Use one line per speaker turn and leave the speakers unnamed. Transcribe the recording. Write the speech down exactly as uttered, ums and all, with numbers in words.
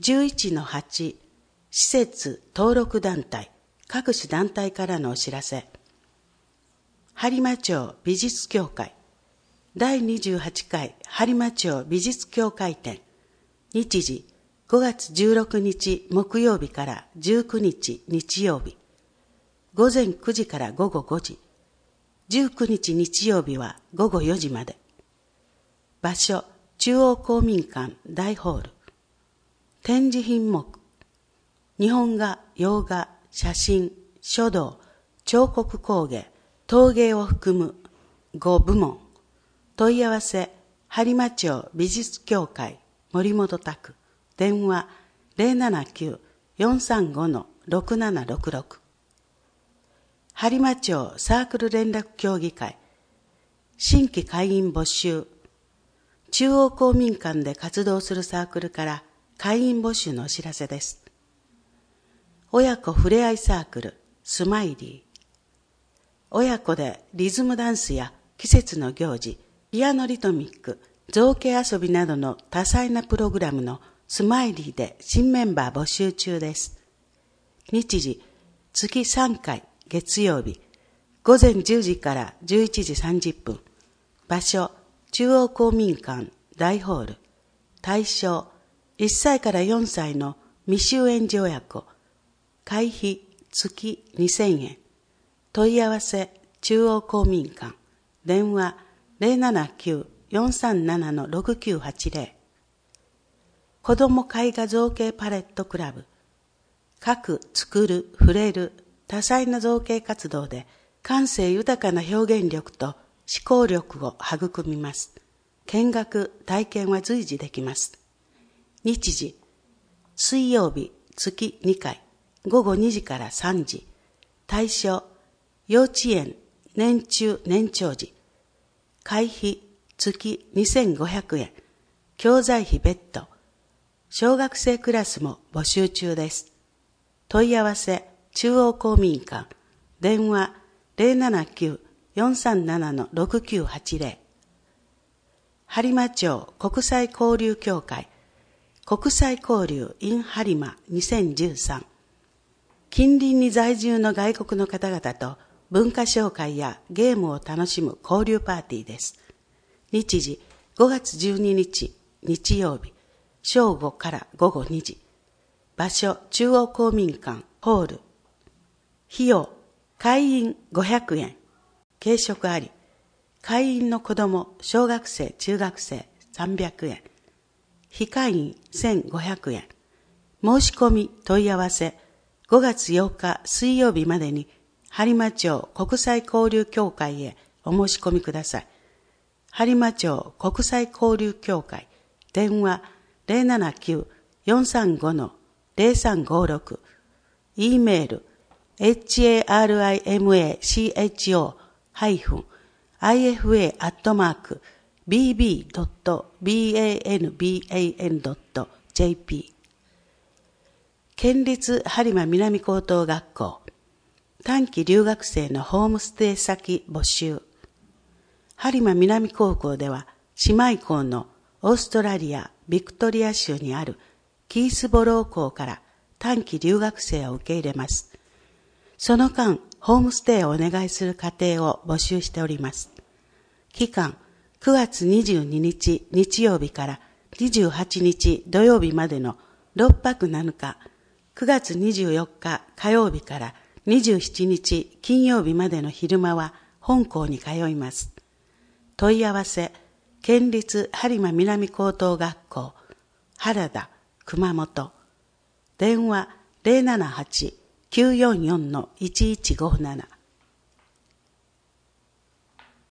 じゅういちのはち、施設登録団体、各種団体からのお知らせ。播磨町美術協会、だいにじゅうはちかい播磨町美術協会展、日時ごがつじゅうろくにち木曜日からじゅうくにち日曜日、午前くじから午後ごじ、じゅうくにち日曜日は午後よじまで。場所、中央公民館大ホール。展示品目、日本画、洋画、写真、書道、彫刻工芸、陶芸を含むごぶもん。問い合わせ、播磨町美術協会森本宅、電話 ゼロななきゅう よんさんご ろくななろくろく。播磨町サークル連絡協議会、新規会員募集。中央公民館で活動するサークルから会員募集のお知らせです。親子ふれあいサークルスマイリー。親子でリズムダンスや季節の行事、ピアノリトミック、造形遊びなどの多彩なプログラムのスマイリーで新メンバー募集中です。日時、月さんかい月曜日、午前じゅうじからじゅういちじさんじゅっぷん。場所、中央公民館大ホール。対象、いっさいからよんさいの未就園児親子。会費、月にせんえん。問い合わせ、中央公民館。電話、ゼロななきゅう よんさんなな ろくきゅうはちゼロ。子ども絵画造形パレットクラブ。描く、作る、触れる、多彩な造形活動で感性豊かな表現力と思考力を育みます。見学、体験は随時できます。日時、水曜日、月にかい、午後にじからさんじ。対象、幼稚園、年中年長児。会費、月にせんごひゃくえん。教材費別途。小学生クラスも募集中です。問い合わせ、中央公民館。電話、ゼロななきゅう よんさんなな ろくきゅうはちゼロ。播磨町国際交流協会。国際交流 in 播磨にせんじゅうさん。近隣に在住の外国の方々と文化紹介やゲームを楽しむ交流パーティーです。日時、ごがつじゅうににち日曜日、正午から午後にじ。場所、中央公民館ホール。費用、会員ごひゃくえん。軽食あり。会員の子ども、小学生、中学生さんびゃくえん。非会員せんごひゃくえん。申し込み問い合わせ、ごがつようか水曜日までに、播磨町国際交流協会へお申し込みください。播磨町国際交流協会、電話ゼロななきゅう よんさんご ゼロさんごろく、e メール、harima-cho-ifa アットマーク ビービー ドット banban ドット ジェーピー。県立播磨南高等学校、短期留学生のホームステイ先募集。播磨南高校では、姉妹校のオーストラリア・ビクトリア州にあるキースボロー校から短期留学生を受け入れます。その間、ホームステイをお願いする家庭を募集しております。期間、くがつにじゅうににち日曜日からにじゅうはちにち土曜日までのろっぱくなのか、くがつにじゅうよっか火曜日からにじゅうしちにち金曜日までの昼間は本校に通います。問い合わせ、県立播磨南高等学校、原田、熊本。電話ゼロななはち きゅうよんよん いちいちごなな。